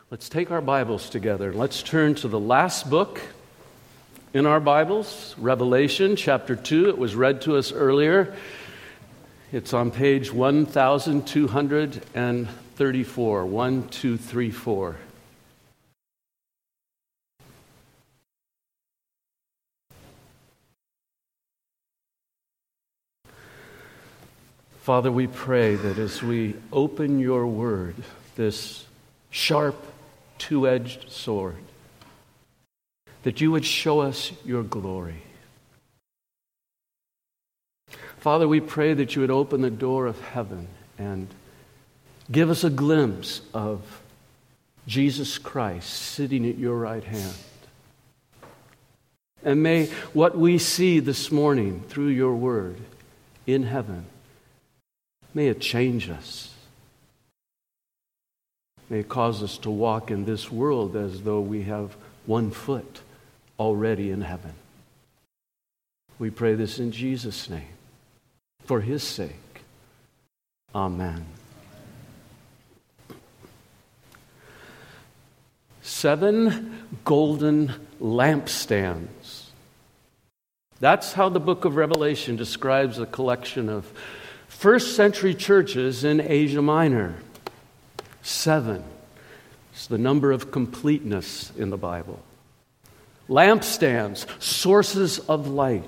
Let's take our Bibles together. Let's turn to the last book in our Bibles, Revelation chapter 2. It was read to us earlier. It's on page 1234, 1234. Father, we pray that as we open your word, this sharp, two-edged sword, that you would show us your glory. Father, we pray that you would open the door of heaven and give us a glimpse of Jesus Christ sitting at your right hand. And may what we see this morning through your word in heaven, may it change us. May it cause us to walk in this world as though we have one foot already in heaven. We pray this in Jesus' name, for his sake. Amen. 7 golden lampstands. That's how the book of Revelation describes a collection of first century churches in Asia Minor. 7. It's the number of completeness in the Bible. Lampstands, sources of light.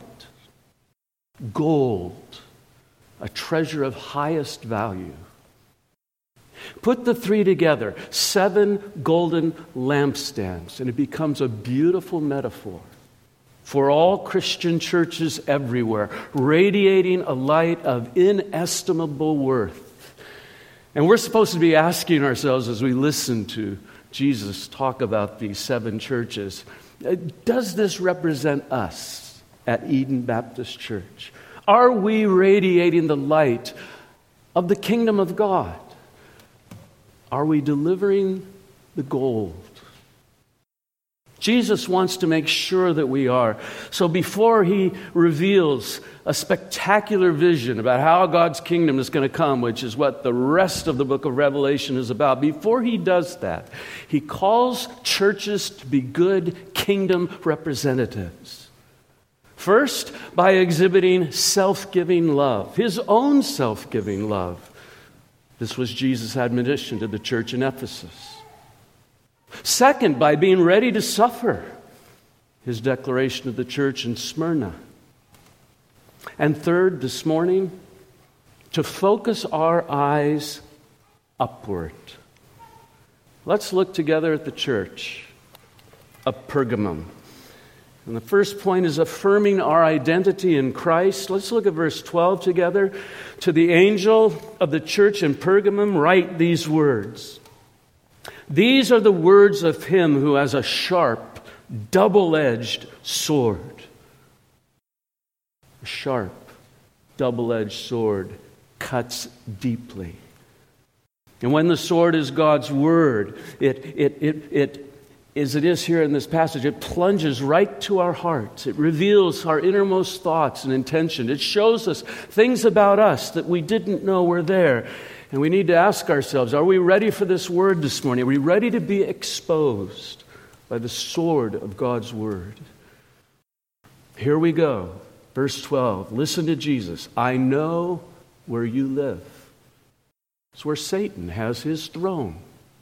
Gold, a treasure of highest value. Put the three together, 7 golden lampstands, and it becomes a beautiful metaphor for all Christian churches everywhere, radiating a light of inestimable worth. And we're supposed to be asking ourselves as we listen to Jesus talk about these 7 churches, does this represent us at Eden Baptist Church? Are we radiating the light of the kingdom of God? Are we delivering the gold? Jesus wants to make sure that we are. So before he reveals a spectacular vision about how God's kingdom is going to come, which is what the rest of the book of Revelation is about, before he does that, he calls churches to be good kingdom representatives. First, by exhibiting self-giving love, his own self-giving love. This was Jesus' admonition to the church in Ephesus. Second, by being ready to suffer, his declaration to the church in Smyrna. And third, this morning, to focus our eyes upward. Let's look together at the church of Pergamum. And the first point is affirming our identity in Christ. Let's look at verse 12 together. To the angel of the church in Pergamum, write these words. These are the words of him who has a sharp, double-edged sword. A sharp, double-edged sword cuts deeply. And when the sword is God's word, it as it is here in this passage, it plunges right to our hearts. It reveals our innermost thoughts and intention. It shows us things about us that we didn't know were there. And we need to ask ourselves, are we ready for this word this morning? Are we ready to be exposed by the sword of God's word? Here we go. Verse 12. Listen to Jesus. I know where you live. It's where Satan has his throne.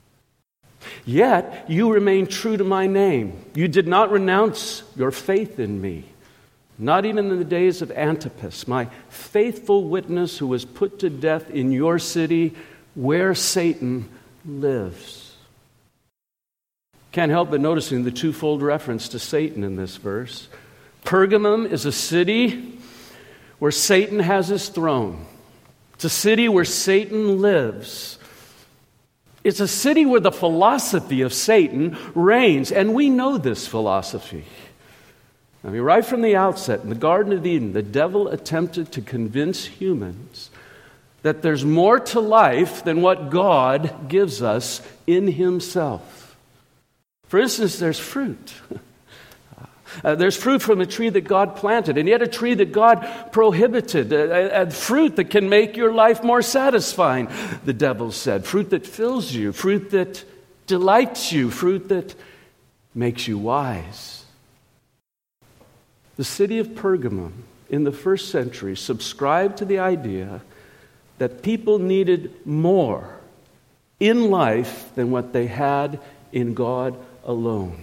Yet you remain true to my name. You did not renounce your faith in me. Not even in the days of Antipas, my faithful witness who was put to death in your city where Satan lives. Can't help but noticing the twofold reference to Satan in this verse. Pergamum is a city where Satan has his throne. It's a city where Satan lives. It's a city where the philosophy of Satan reigns, and we know this philosophy. I mean, right from the outset, in the Garden of Eden, the devil attempted to convince humans that there's more to life than what God gives us in himself. For instance, there's fruit. There's fruit from a tree that God planted, and yet a tree that God prohibited. A fruit that can make your life more satisfying, the devil said. Fruit that fills you, fruit that delights you, fruit that makes you wise. The city of Pergamum in the first century subscribed to the idea that people needed more in life than what they had in God alone.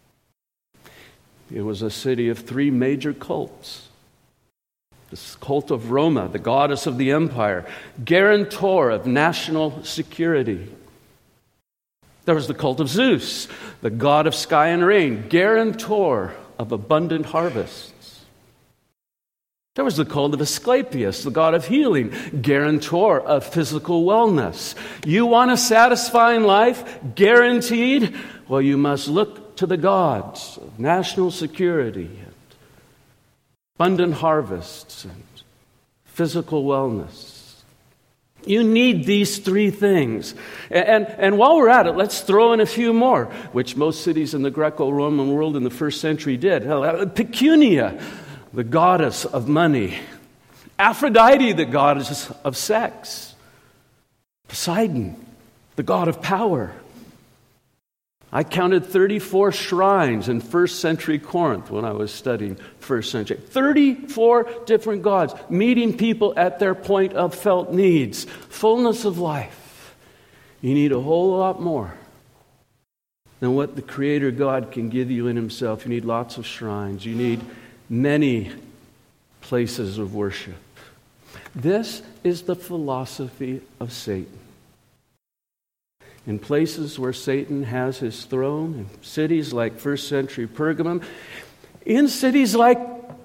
It was a city of three major cults. The cult of Roma, the goddess of the empire, guarantor of national security. There was the cult of Zeus, the god of sky and rain, guarantor of abundant harvests. There was the cult of Asclepius, the god of healing, guarantor of physical wellness. You want a satisfying life, guaranteed? Well, you must look to the gods of national security, and abundant harvests, and physical wellness. You need these three things. And while we're at it, let's throw in a few more, which most cities in the Greco-Roman world in the first century did. Pecunia, the goddess of money. Aphrodite, the goddess of sex. Poseidon, the god of power. I counted 34 shrines in first century Corinth when I was studying first century. 34 different gods, meeting people at their point of felt needs. Fullness of life. You need a whole lot more than what the Creator God can give you in Himself. You need lots of shrines. You need many places of worship. This is the philosophy of Satan. In places where Satan has his throne, in cities like first century Pergamum, in cities like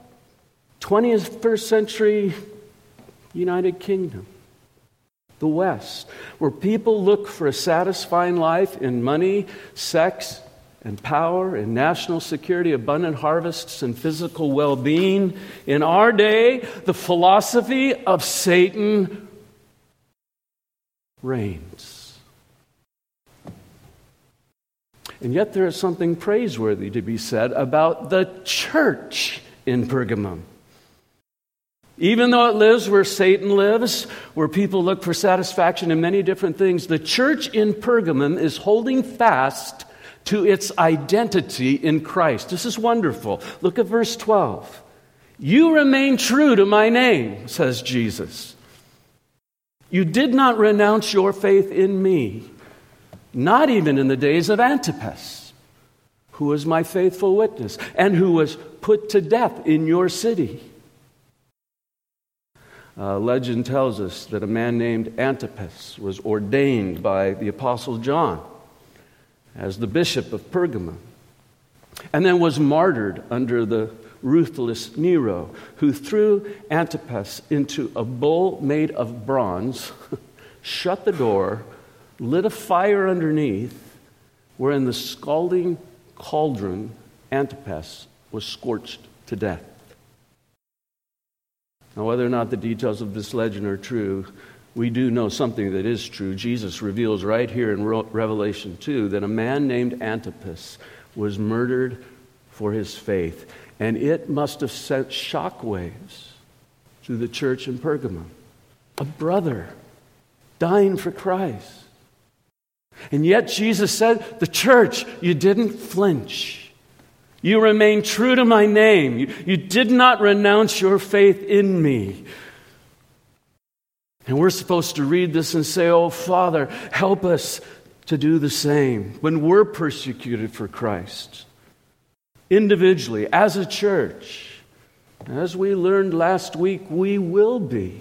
21st century United Kingdom, the West, where people look for a satisfying life in money, sex, and power, in national security, abundant harvests, and physical well-being. In our day, the philosophy of Satan reigns. And yet there is something praiseworthy to be said about the church in Pergamum. Even though it lives where Satan lives, where people look for satisfaction in many different things, the church in Pergamum is holding fast to its identity in Christ. This is wonderful. Look at verse 12. You remain true to my name, says Jesus. You did not renounce your faith in me. Not even in the days of Antipas, who was my faithful witness, and who was put to death in your city. Legend tells us that a man named Antipas was ordained by the Apostle John as the bishop of Pergamum, and then was martyred under the ruthless Nero, who threw Antipas into a bowl made of bronze, shut the door, lit a fire underneath, where in the scalding cauldron, Antipas was scorched to death. Now, whether or not the details of this legend are true, we do know something that is true. Jesus reveals right here in Revelation 2 that a man named Antipas was murdered for his faith. And it must have sent shockwaves through the church in Pergamum. A brother dying for Christ. And yet Jesus said, the church, you didn't flinch. You remained true to my name. You did not renounce your faith in me. And we're supposed to read this and say, oh, Father, help us to do the same when we're persecuted for Christ. Individually, as a church. As we learned last week, we will be.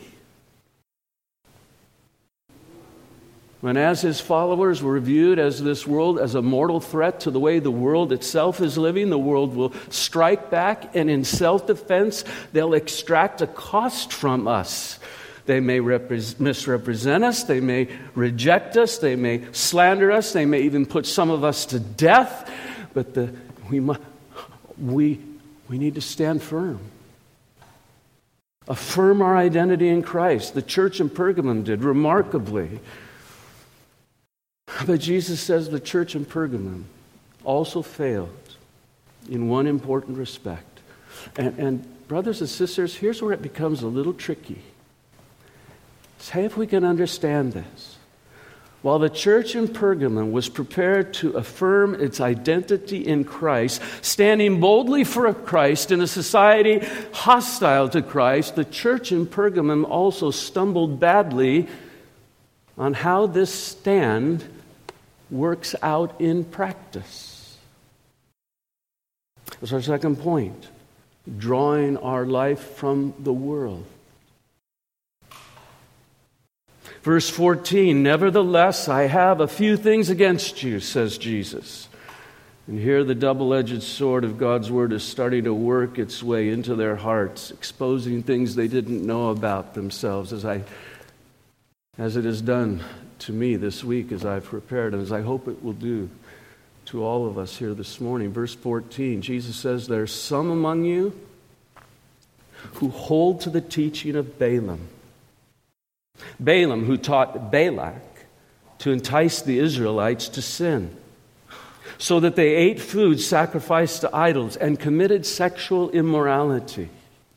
When as his followers were viewed as this world as a mortal threat to the way the world itself is living, the world will strike back, and in self-defense, they'll extract a cost from us. They may misrepresent us, they may reject us, they may slander us, they may even put some of us to death, but we need to stand firm. Affirm our identity in Christ. The church in Pergamum did remarkably. But Jesus says the church in Pergamum also failed in one important respect. And brothers and sisters, here's where it becomes a little tricky. Say if we can understand this. While the church in Pergamum was prepared to affirm its identity in Christ, standing boldly for Christ in a society hostile to Christ, the church in Pergamum also stumbled badly on how this stand works out in practice. That's our second point, drawing our life from the world. Verse 14, nevertheless, I have a few things against you, says Jesus. And here the double-edged sword of God's Word is starting to work its way into their hearts, exposing things they didn't know about themselves, as it has done to me this week as I've prepared, and as I hope it will do to all of us here this morning. Verse 14, Jesus says, there's some among you who hold to the teaching of Balaam. Balaam, who taught Balak to entice the Israelites to sin, so that they ate food sacrificed to idols and committed sexual immorality.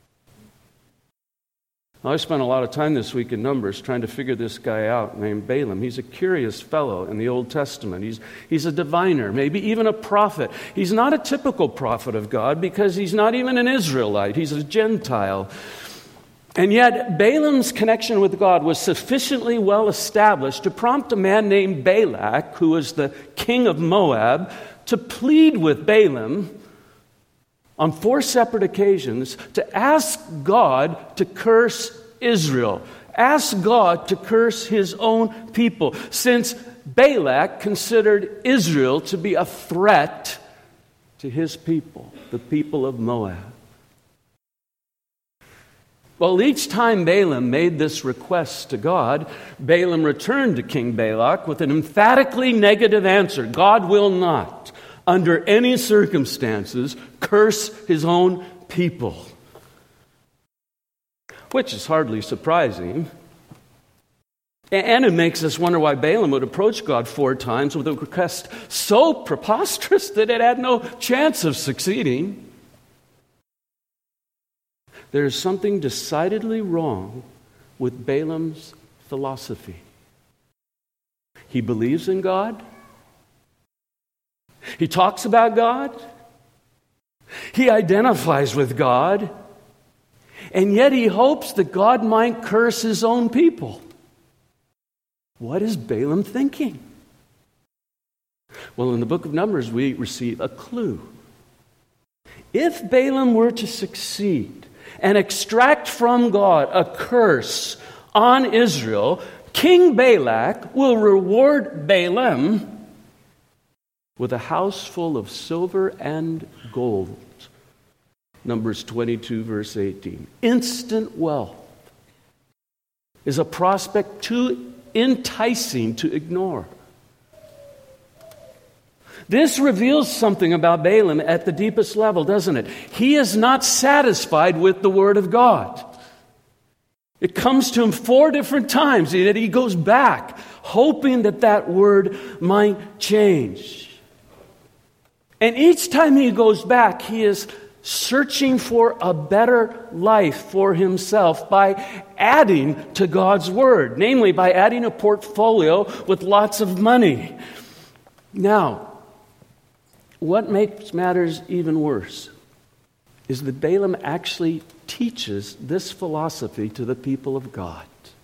I spent a lot of time this week in Numbers trying to figure this guy out named Balaam. He's a curious fellow in the Old Testament. He's a diviner, maybe even a prophet. He's not a typical prophet of God because he's not even an Israelite. He's a Gentile. And yet, Balaam's connection with God was sufficiently well established to prompt a man named Balak, who was the king of Moab, to plead with Balaam on 4 separate occasions to ask God to curse Israel, ask God to curse his own people, since Balak considered Israel to be a threat to his people, the people of Moab. Well, each time Balaam made this request to God, Balaam returned to King Balak with an emphatically negative answer. God will not, under any circumstances, curse his own people. Which is hardly surprising. And it makes us wonder why Balaam would approach God 4 times with a request so preposterous that it had no chance of succeeding. There is something decidedly wrong with Balaam's philosophy. He believes in God. He talks about God. He identifies with God. And yet he hopes that God might curse his own people. What is Balaam thinking? Well, in the book of Numbers, we receive a clue. If Balaam were to succeed and extract from God a curse on Israel, King Balak will reward Balaam with a house full of silver and gold. Numbers 22, verse 18. Instant wealth is a prospect too enticing to ignore. This reveals something about Balaam at the deepest level, doesn't it? He is not satisfied with the Word of God. It comes to him 4 different times, and he goes back, hoping that that Word might change. And each time he goes back, he is searching for a better life for himself by adding to God's Word, namely by adding a portfolio with lots of money. Now, what makes matters even worse is that Balaam actually teaches this philosophy to the people of God,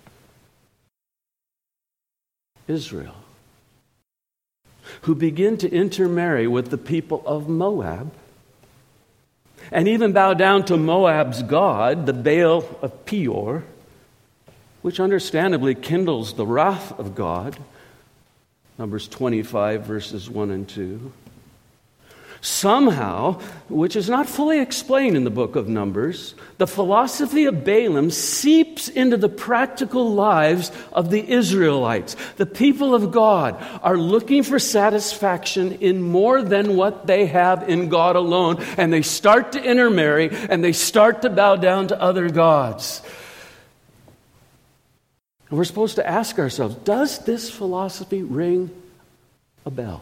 Israel, who begin to intermarry with the people of Moab and even bow down to Moab's god, the Baal of Peor, which understandably kindles the wrath of God. Numbers 25, verses 1 and 2. Somehow, which is not fully explained in the book of Numbers, the philosophy of Balaam seeps into the practical lives of the Israelites. The people of God are looking for satisfaction in more than what they have in God alone, and they start to intermarry, and they start to bow down to other gods. And we're supposed to ask ourselves, does this philosophy ring a bell?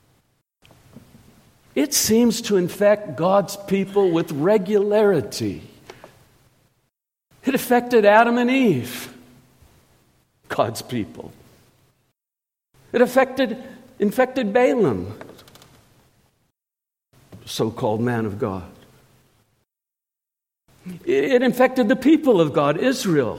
It seems to infect God's people with regularity. It affected Adam and Eve, God's people. It infected Balaam, so-called man of God. It infected the people of God, Israel.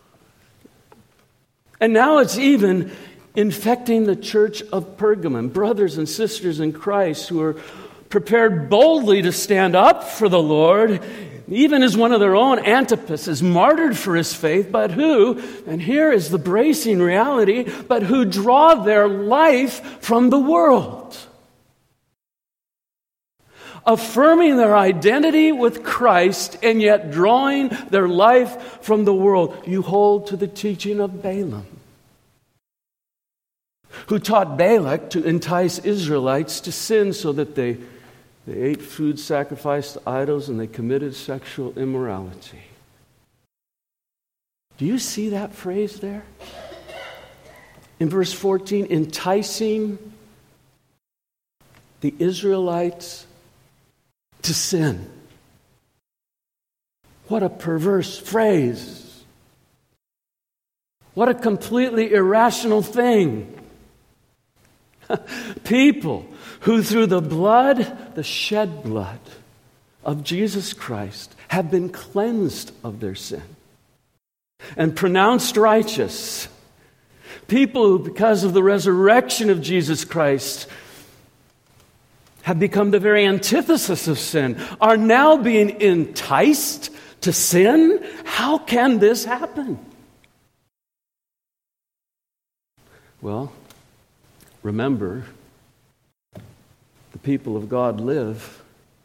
And now it's even infecting the church of Pergamum, brothers and sisters in Christ who are prepared boldly to stand up for the Lord, even as one of their own, Antipas, is martyred for his faith, but who, and here is the bracing reality, but who draw their life from the world. Affirming their identity with Christ and yet drawing their life from the world. You hold to the teaching of Balaam, who taught Balak to entice Israelites to sin so that they ate food sacrificed to idols and they committed sexual immorality. Do you see that phrase there? In verse 14, enticing the Israelites to sin. What a perverse phrase. What a completely irrational thing. People who through the shed blood of Jesus Christ have been cleansed of their sin and pronounced righteous. People who, because of the resurrection of Jesus Christ, have become the very antithesis of sin, are now being enticed to sin? How can this happen? Well, remember, the people of God live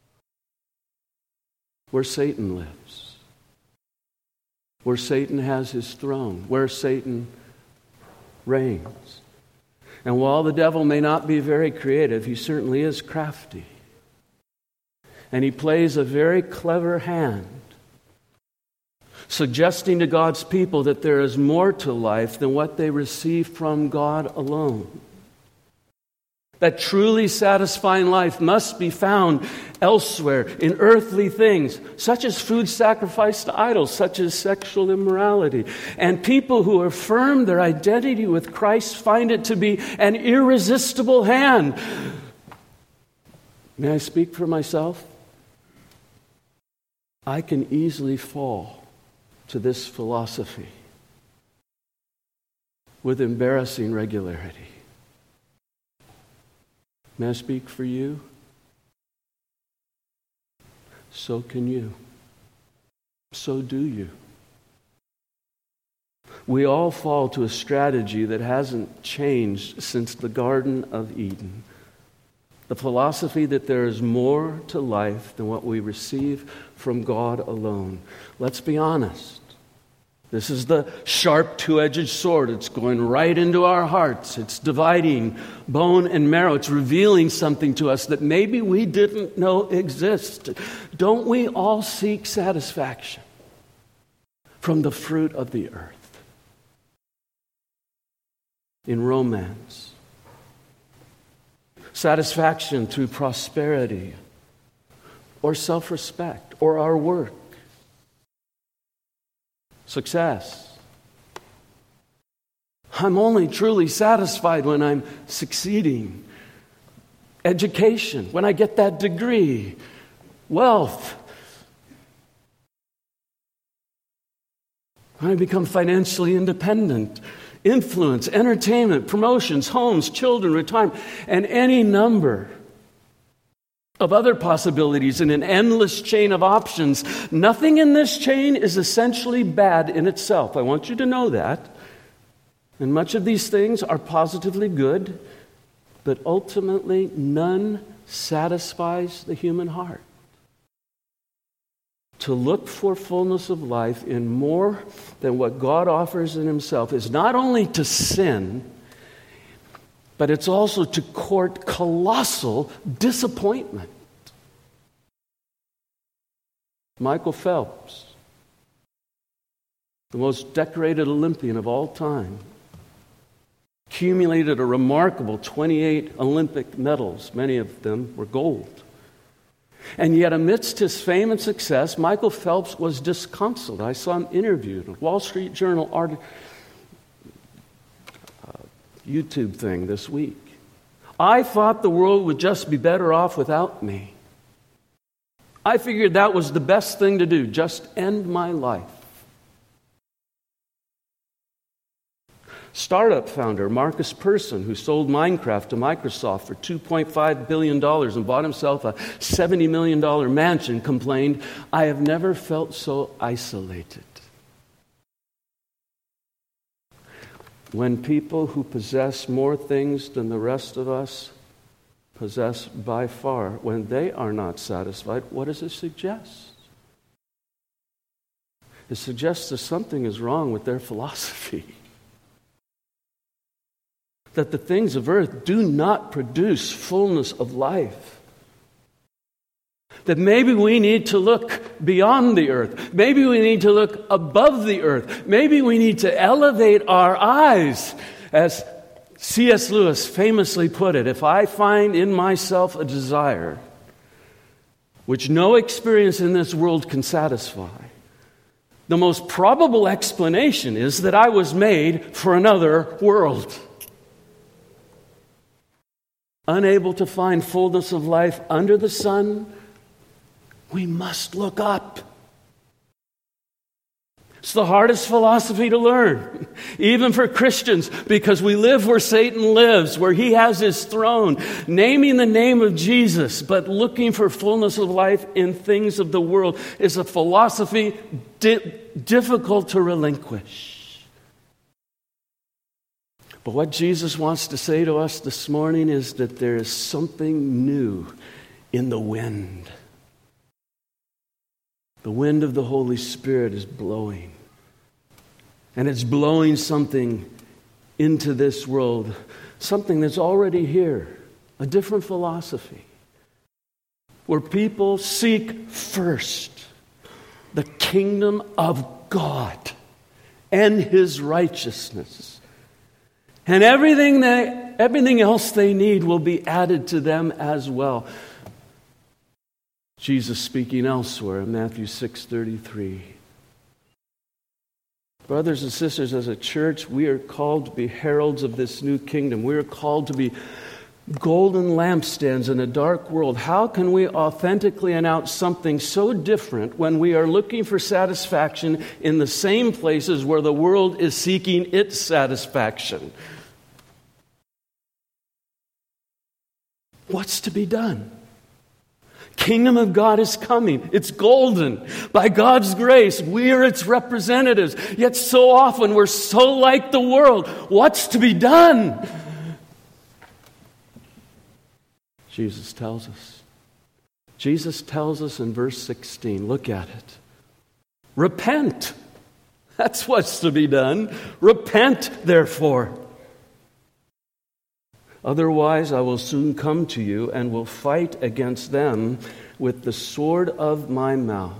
where Satan lives, where Satan has his throne, where Satan reigns. And while the devil may not be very creative, he certainly is crafty. And he plays a very clever hand, suggesting to God's people that there is more to life than what they receive from God alone. That truly satisfying life must be found elsewhere in earthly things, such as food sacrificed to idols, such as sexual immorality. And people who affirm their identity with Christ find it to be an irresistible hand. May I speak for myself? I can easily fall to this philosophy with embarrassing regularity. May I speak for you? So can you. So do you. We all fall to a strategy that hasn't changed since the Garden of Eden. The philosophy that there is more to life than what we receive from God alone. Let's be honest. This is the sharp two-edged sword. It's going right into our hearts. It's dividing bone and marrow. It's revealing something to us that maybe we didn't know existed. Don't we all seek satisfaction from the fruit of the earth? In romance. Satisfaction through prosperity or self-respect or our work. Success. I'm only truly satisfied when I'm succeeding. Education, when I get that degree. Wealth. When I become financially independent. Influence, entertainment, promotions, homes, children, retirement, and any number of other possibilities in an endless chain of options. Nothing in this chain is essentially bad in itself. I want you to know that. And much of these things are positively good, but ultimately none satisfies the human heart. To look for fullness of life in more than what God offers in Himself is not only to sin, but it's also to court colossal disappointment. Michael Phelps, the most decorated Olympian of all time, accumulated a remarkable 28 Olympic medals. Many of them were gold. And yet amidst his fame and success, Michael Phelps was disconsolate. I saw him interviewed in a Wall Street Journal article. YouTube thing this week. I thought the world would just be better off without me. I figured that was the best thing to do, just end my life. Startup founder Marcus Persson, who sold Minecraft to Microsoft for $2.5 billion and bought himself a $70 million mansion, complained, "I have never felt so isolated." When people who possess more things than the rest of us possess by far, when they are not satisfied, what does it suggest? It suggests that something is wrong with their philosophy. That the things of earth do not produce fullness of life. That maybe we need to look beyond the earth. Maybe we need to look above the earth. Maybe we need to elevate our eyes. As C.S. Lewis famously put it, if I find in myself a desire which no experience in this world can satisfy, the most probable explanation is that I was made for another world. Unable to find fullness of life under the sun, we must look up. It's the hardest philosophy to learn, even for Christians, because we live where Satan lives, where he has his throne, naming the name of Jesus, but looking for fullness of life in things of the world is a philosophy difficult to relinquish. But what Jesus wants to say to us this morning is that there is something new in the wind. The wind of the Holy Spirit is blowing. And it's blowing something into this world, something that's already here, a different philosophy, where people seek first the kingdom of God and His righteousness. And everything else they need will be added to them as well. Jesus speaking elsewhere in Matthew 6:33. Brothers and sisters, as a church, we are called to be heralds of this new kingdom. We are called to be golden lampstands in a dark world. How can we authentically announce something so different when we are looking for satisfaction in the same places where the world is seeking its satisfaction? What's to be done? Kingdom of God is coming. It's golden. By God's grace, we are its representatives. Yet so often we're so like the world. What's to be done? Jesus tells us. Jesus tells us in verse 16. Look at it. Repent. That's what's to be done. Repent, therefore. Otherwise, I will soon come to you and will fight against them with the sword of my mouth.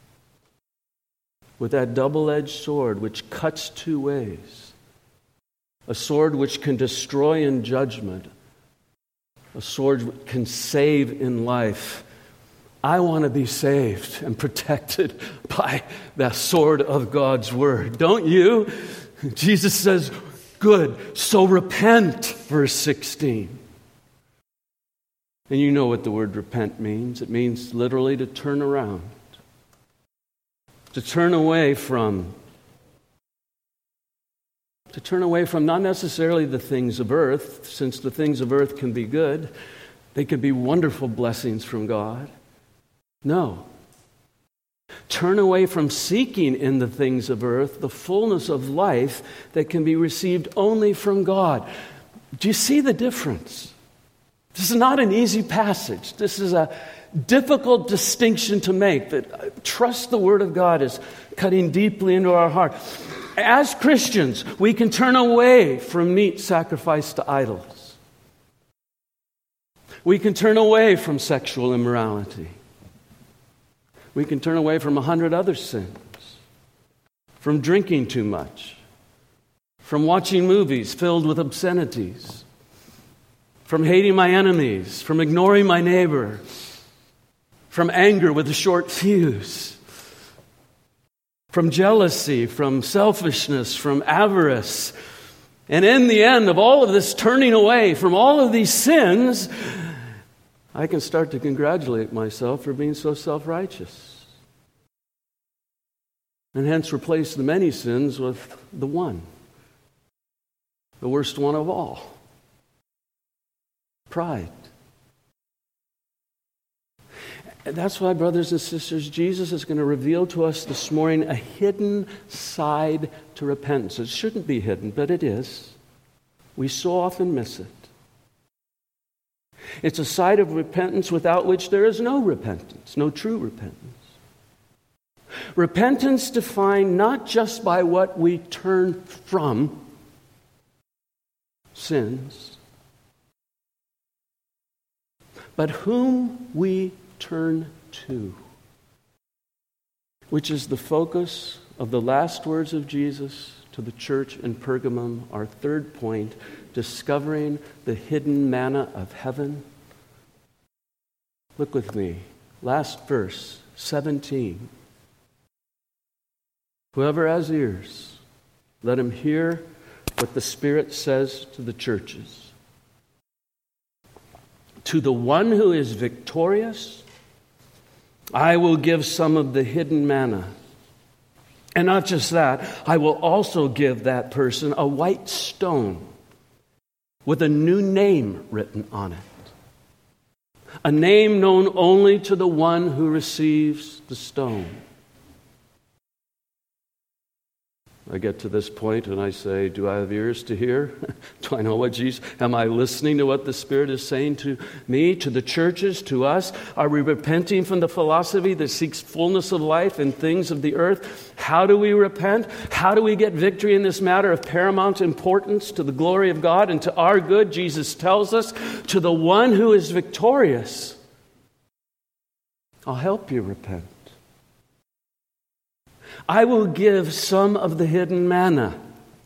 With that double-edged sword which cuts two ways. A sword which can destroy in judgment. A sword which can save in life. I want to be saved and protected by the sword of God's word. Don't you? Jesus says, good, so repent, verse 16. And you know what the word repent means. It means literally to turn around. To turn away from not necessarily the things of earth, since the things of earth can be good. They can be wonderful blessings from God. No. Turn away from seeking in the things of earth the fullness of life that can be received only from God. Do you see the difference? This is not an easy passage. This is a difficult distinction to make, that trust the Word of God is cutting deeply into our heart. As Christians, we can turn away from meat sacrificed to idols. We can turn away from sexual immorality. We can turn away from 100 other sins, from drinking too much, from watching movies filled with obscenities, from hating my enemies, from ignoring my neighbor, from anger with a short fuse, from jealousy, from selfishness, from avarice, And in the end of all of this turning away from all of these sins, I can start to congratulate myself for being so self-righteous. And hence replace the many sins with the one. The worst one of all. Pride. And that's why, brothers and sisters, Jesus is going to reveal to us this morning a hidden side to repentance. It shouldn't be hidden, but it is. We so often miss it. It's a side of repentance without which there is no repentance, no true repentance. Repentance defined not just by what we turn from, sins, but whom we turn to, which is the focus of the last words of Jesus to the church in Pergamum, our third point, discovering the hidden manna of heaven. Look with me. Last verse, 17. Whoever has ears, let him hear what the Spirit says to the churches. To the one who is victorious, I will give some of the hidden manna. And not just that, I will also give that person a white stone with a new name written on it. A name known only to the one who receives the stone. I get to this point and I say, do I have ears to hear? Do I know what Jesus... Am I listening to what the Spirit is saying to me, to the churches, to us? Are we repenting from the philosophy that seeks fullness of life in things of the earth? How do we repent? How do we get victory in this matter of paramount importance to the glory of God and to our good? Jesus tells us, to the one who is victorious, I'll help you repent. I will give some of the hidden manna.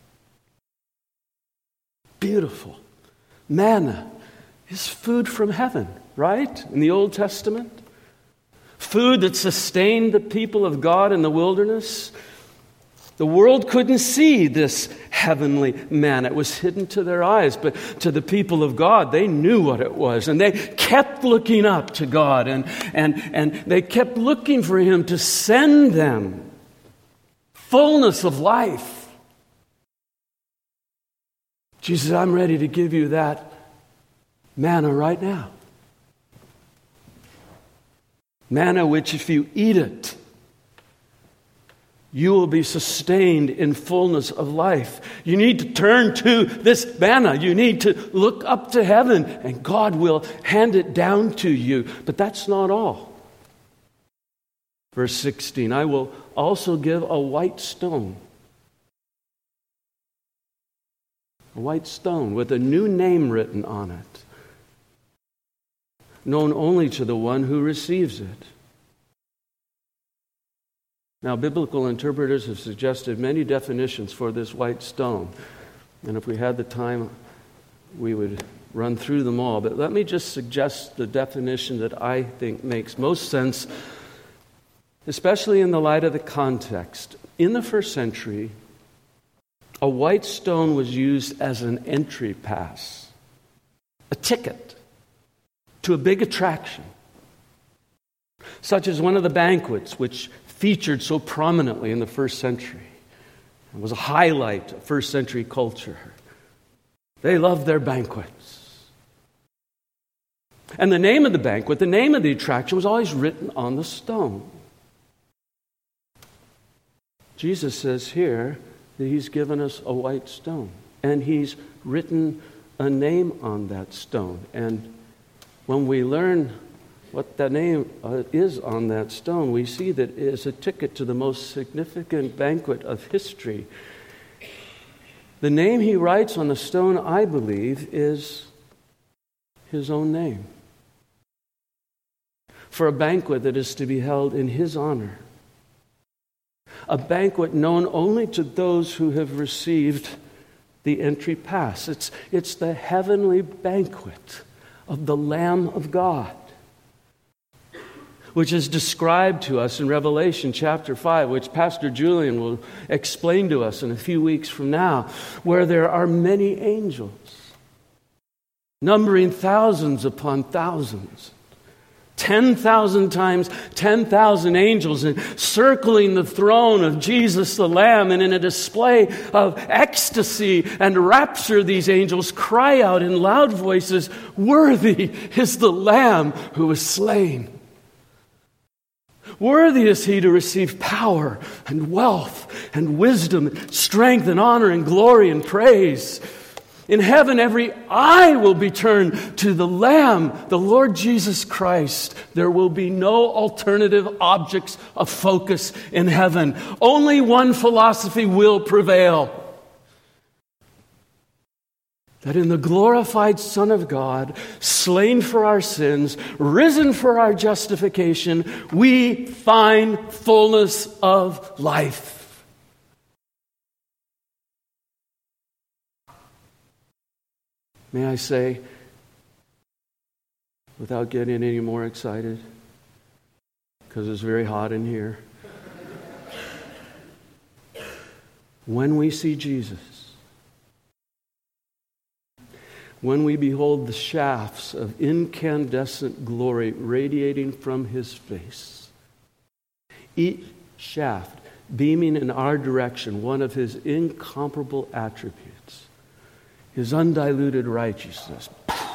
Beautiful. Manna is food from heaven, right? In the Old Testament. Food that sustained the people of God in the wilderness. The world couldn't see this heavenly manna. It was hidden to their eyes. But to the people of God, they knew what it was. And they kept looking up to God. And they kept looking for Him to send them fullness of life. Jesus, I'm ready to give you that manna right now. Manna which, if you eat it, you will be sustained in fullness of life. You need to turn to this manna. You need to look up to heaven, and God will hand it down to you. But that's not all. Verse 16, I will also give a white stone. A white stone with a new name written on it, known only to the one who receives it. Now, biblical interpreters have suggested many definitions for this white stone. And if we had the time, we would run through them all. But let me just suggest the definition that I think makes most sense, especially in the light of the context. In the first century, a white stone was used as an entry pass, a ticket to a big attraction, such as one of the banquets which featured so prominently in the first century. It was a highlight of first century culture. They loved their banquets. And the name of the banquet, the name of the attraction, was always written on the stone. Jesus says here that He's given us a white stone, and He's written a name on that stone. And when we learn what that name is on that stone, we see that it is a ticket to the most significant banquet of history. The name He writes on the stone, I believe, is His own name, for a banquet that is to be held in His honor. A banquet known only to those who have received the entry pass. It's the heavenly banquet of the Lamb of God, which is described to us in Revelation chapter 5, which Pastor Julian will explain to us in a few weeks from now, where there are many angels, numbering thousands upon thousands. 10,000 times 10,000 angels encircling the throne of Jesus the Lamb, and in a display of ecstasy and rapture, these angels cry out in loud voices, "Worthy is the Lamb who was slain. Worthy is he to receive power and wealth and wisdom, strength and honor and glory and praise. In heaven, every eye will be turned to the Lamb, the Lord Jesus Christ. There will be no alternative objects of focus in heaven. Only one philosophy will prevail: that in the glorified Son of God, slain for our sins, risen for our justification, we find fullness of life. May I say, without getting any more excited, because it's very hot in here, when we see Jesus, when we behold the shafts of incandescent glory radiating from His face, each shaft beaming in our direction one of His incomparable attributes, His undiluted righteousness,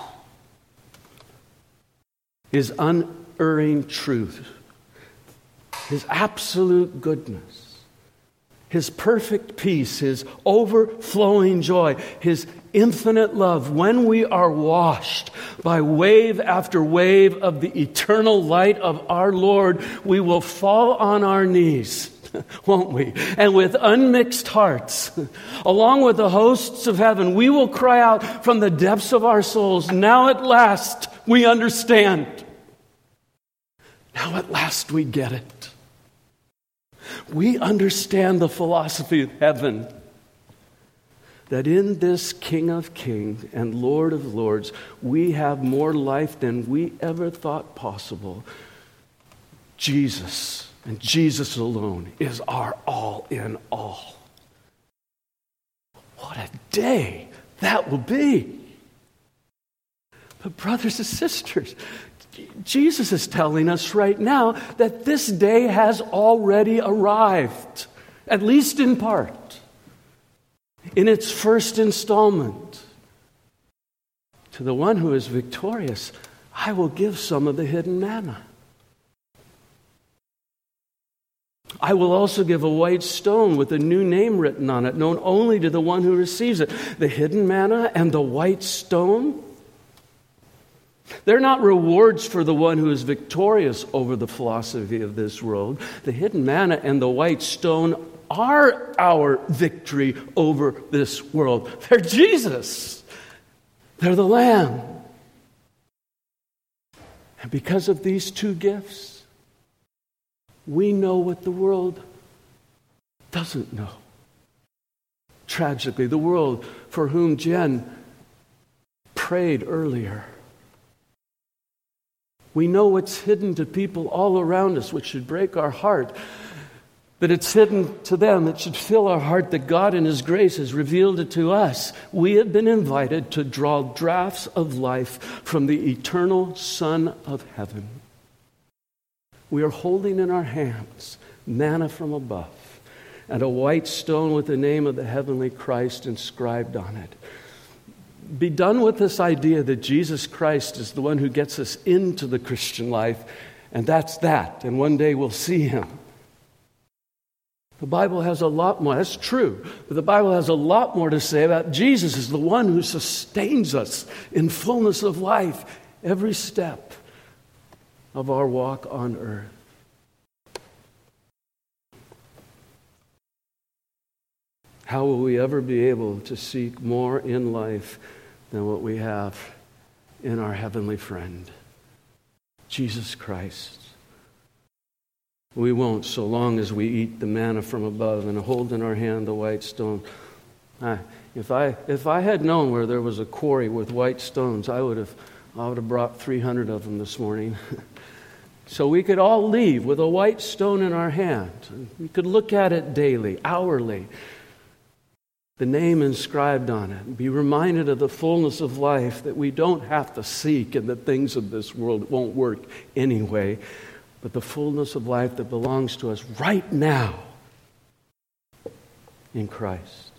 His unerring truth, His absolute goodness, His perfect peace, His overflowing joy, His infinite love. When we are washed by wave after wave of the eternal light of our Lord, we will fall on our knees, won't we? And with unmixed hearts, along with the hosts of heaven, we will cry out from the depths of our souls, "Now at last we understand. Now at last we get it. We understand the philosophy of heaven, that in this King of Kings and Lord of Lords, we have more life than we ever thought possible. Jesus, and Jesus alone, is our all in all." What a day that will be. But brothers and sisters, Jesus is telling us right now that this day has already arrived, at least in part, in its first installment. To the one who is victorious, I will give some of the hidden manna. I will also give a white stone with a new name written on it, known only to the one who receives it. The hidden manna and the white stone, they're not rewards for the one who is victorious over the philosophy of this world. The hidden manna and the white stone are our victory over this world. They're Jesus. They're the Lamb. And because of these two gifts, we know what the world doesn't know. Tragically, the world for whom Jen prayed earlier. We know what's hidden to people all around us, which should break our heart. But it's hidden to them. It should fill our heart that God in His grace has revealed it to us. We have been invited to draw draughts of life from the eternal Son of heaven. We are holding in our hands manna from above and a white stone with the name of the heavenly Christ inscribed on it. Be done with this idea that Jesus Christ is the one who gets us into the Christian life, and that's that, and one day we'll see Him. The Bible has a lot more, that's true, but the Bible has a lot more to say about Jesus as the one who sustains us in fullness of life every step of our walk on earth. How will we ever be able to seek more in life than what we have in our heavenly friend, Jesus Christ? We won't, so long as we eat the manna from above and hold in our hand the white stone. If I had known where there was a quarry with white stones, I would have brought 300 of them this morning. So we could all leave with a white stone in our hand. We could look at it daily, hourly, the name inscribed on it, and be reminded of the fullness of life that we don't have to seek in the things of this world. It won't work anyway, but the fullness of life that belongs to us right now in Christ.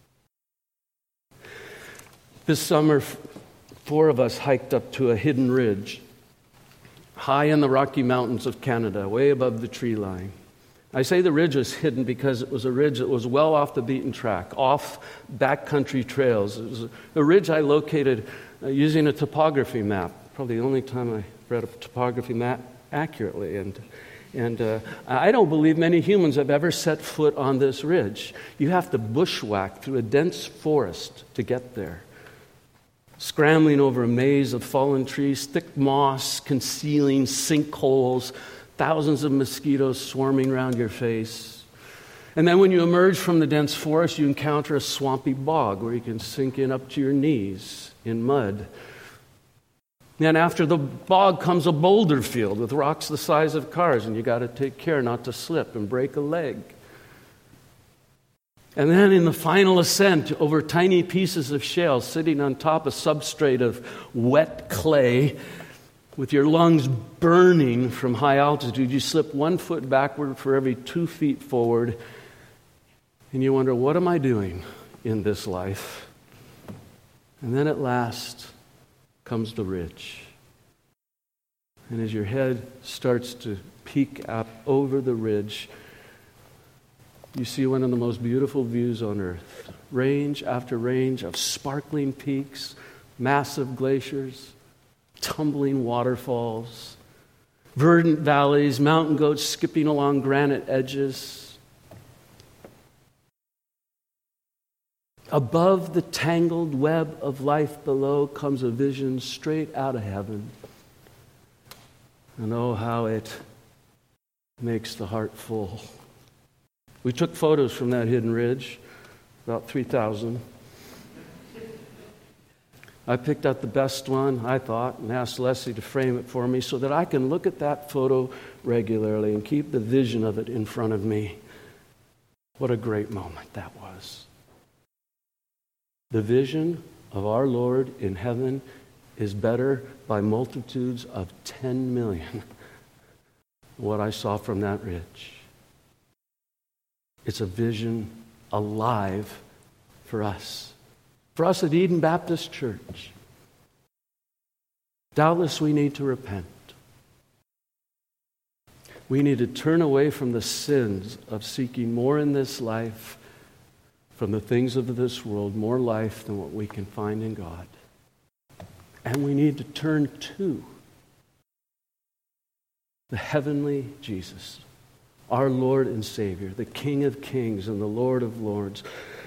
This summer, 4 of us hiked up to a hidden ridge high in the Rocky Mountains of Canada, way above the tree line. I say the ridge was hidden because it was a ridge that was well off the beaten track, off backcountry trails. It was a ridge I located using a topography map, probably the only time I read a topography map accurately. And I don't believe many humans have ever set foot on this ridge. You have to bushwhack through a dense forest to get there, scrambling over a maze of fallen trees, thick moss concealing sinkholes, thousands of mosquitoes swarming around your face. And then when you emerge from the dense forest, you encounter a swampy bog where you can sink in up to your knees in mud. Then after the bog comes a boulder field with rocks the size of cars, and you got to take care not to slip and break a leg. And then in the final ascent over tiny pieces of shale sitting on top of substrate of wet clay, with your lungs burning from high altitude, you slip 1 foot backward for every 2 feet forward, and you wonder, what am I doing in this life? And then at last comes the ridge. And as your head starts to peek up over the ridge, you see one of the most beautiful views on earth. Range after range of sparkling peaks, massive glaciers, tumbling waterfalls, verdant valleys, mountain goats skipping along granite edges. Above the tangled web of life below comes a vision straight out of heaven. And oh, how it makes the heart full. We took photos from that hidden ridge, about 3,000. I picked out the best one, I thought, and asked Leslie to frame it for me so that I can look at that photo regularly and keep the vision of it in front of me. What a great moment that was. The vision of our Lord in heaven is better by multitudes of 10 million than what I saw from that ridge. It's a vision alive for us. For us at Eden Baptist Church. Doubtless we need to repent. We need to turn away from the sins of seeking more in this life, from the things of this world, more life than what we can find in God. And we need to turn to the heavenly Jesus, our Lord and Savior, the King of Kings and the Lord of Lords.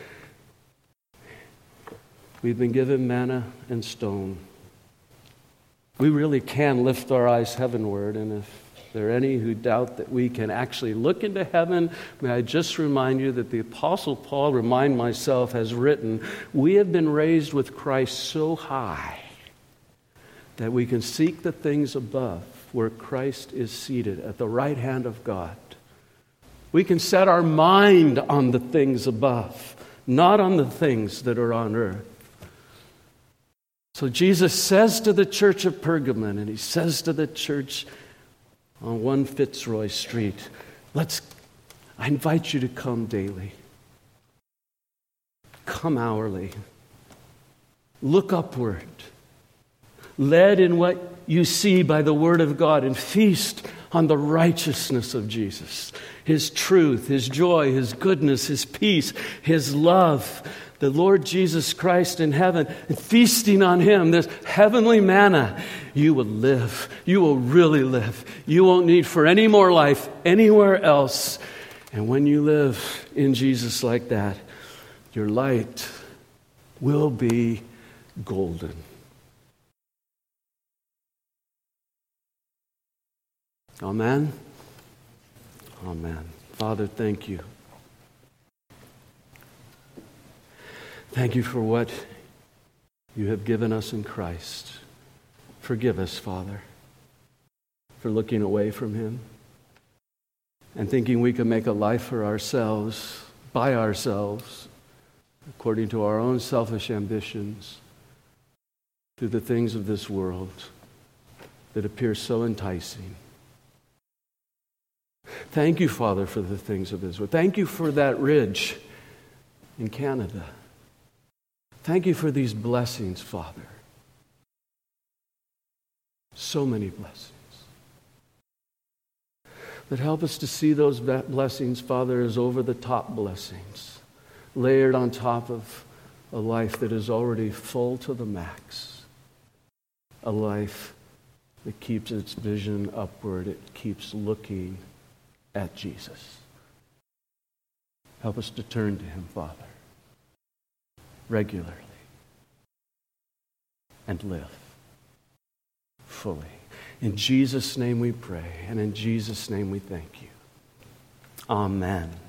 We've been given manna and stone. We really can lift our eyes heavenward, and if there are any who doubt that we can actually look into heaven, may I just remind you that the Apostle Paul, remind myself, has written, we have been raised with Christ so high that we can seek the things above where Christ is seated at the right hand of God. We can set our mind on the things above, not on the things that are on earth. So Jesus says to the church of Pergamon, and he says to the church on 1 Fitzroy Street, I invite you to come daily. Come hourly. Look upward. Led in what you see by the Word of God, and feast on the righteousness of Jesus, His truth, His joy, His goodness, His peace, His love, the Lord Jesus Christ in heaven, and feasting on Him, this heavenly manna. You will live. You will really live. You won't need for any more life anywhere else. And when you live in Jesus like that, your light will be golden. Amen? Amen. Father, thank you. Thank you for what you have given us in Christ. Forgive us, Father, for looking away from Him and thinking we can make a life for ourselves, by ourselves, according to our own selfish ambitions, through the things of this world that appear so enticing. Thank you, Father, for the things of this world. Thank you for that ridge in Canada. Thank you for these blessings, Father. So many blessings. But help us to see those blessings, Father, as over-the-top blessings, layered on top of a life that is already full to the max. A life that keeps its vision upward. It keeps looking at Jesus. Help us to turn to Him, Father, regularly and live fully. In Jesus' name we pray, and in Jesus' name we thank you. Amen.